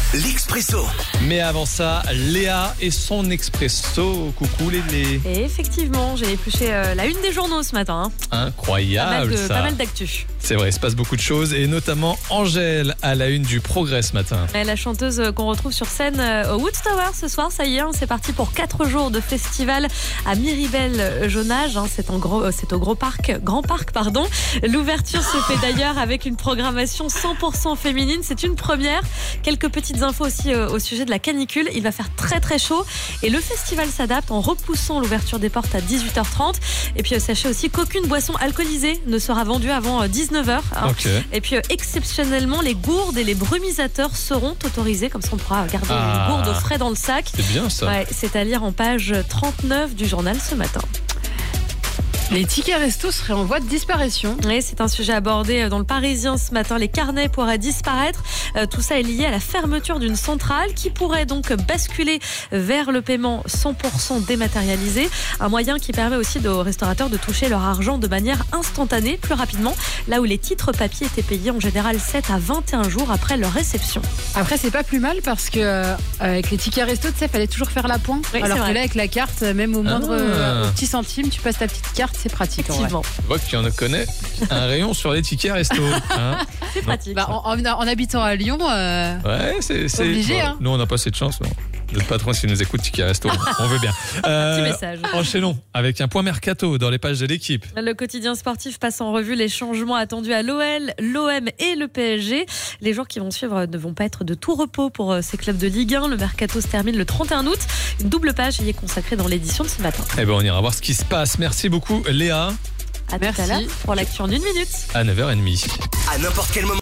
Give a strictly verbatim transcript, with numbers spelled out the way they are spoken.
l'Expresso. Mais avant ça, Léa et son Expresso. Coucou Lélé. Et effectivement, j'ai épluché euh, la une des journaux ce matin. Hein. Incroyable pas mal de, ça. Pas mal d'actu. C'est vrai, il se passe beaucoup de choses et notamment Angèle à la une du Progrès ce matin. Et la chanteuse qu'on retrouve sur scène au Woodstower ce soir, ça y est, hein, c'est parti pour quatre jours de festival à Miribel-Jonage. Hein, c'est, en gros, c'est au Gros Parc, Grand Parc, pardon. L'ouverture se fait d'ailleurs avec une programmation cent pour cent féminine. C'est une première. Quelques petites infos aussi euh, au sujet de la canicule. Il va faire très très chaud et le festival s'adapte en repoussant l'ouverture des portes à dix-huit heures trente. Et puis euh, sachez aussi qu'aucune boisson alcoolisée ne sera vendue avant euh, dix-neuf heures. Hein. Okay. Et puis euh, exceptionnellement, les gourdes et les brumisateurs seront autorisés. Comme ça, on pourra garder Ah. une gourde au frais dans le sac. C'est bien ça. Ouais, c'est à lire en page trente-neuf du journal ce matin. Les tickets resto seraient en voie de disparition. Oui, c'est un sujet abordé dans le Parisien ce matin. Les carnets pourraient disparaître. Euh, tout ça est lié à la fermeture d'une centrale qui pourrait donc basculer vers le paiement cent pour cent dématérialisé. Un moyen qui permet aussi aux restaurateurs de toucher leur argent de manière instantanée, plus rapidement, là où les titres papier étaient payés en général sept à vingt et un jours après leur réception. Après, c'est pas plus mal parce que euh, avec les tickets resto, tu sais, fallait toujours faire la pointe. Oui, Alors c'est que vrai. là, avec la carte, même au moindre Ah. euh, au petit centime, tu passes ta petite carte, c'est pratique. En vrai. Effectivement, Je vois qu'il y en a connaît un rayon sur les tickets resto. Hein. c'est pratique. Bah, en, en- en habitant à Lyon, euh, Ouais, c'est, c'est Obligé, bon, hein. Nous, on n'a pas cette chance. Non. Notre patron, s'il nous écoute, ticket resto, on veut bien. Euh, Petit message. Enchaînons avec un point mercato dans les pages de l'équipe. Le quotidien sportif passe en revue les changements attendus à l'O L, l'O M et le P S G. Les jours qui vont suivre ne vont pas être de tout repos pour ces clubs de Ligue un. Le mercato se termine le trente et un août. Une double page y est consacrée dans l'édition de ce matin. Eh ben, on ira voir ce qui se passe. Merci beaucoup, Léa. À Merci. tout à l'heure pour l'actu en une minute. À neuf heures trente. À n'importe quel moment.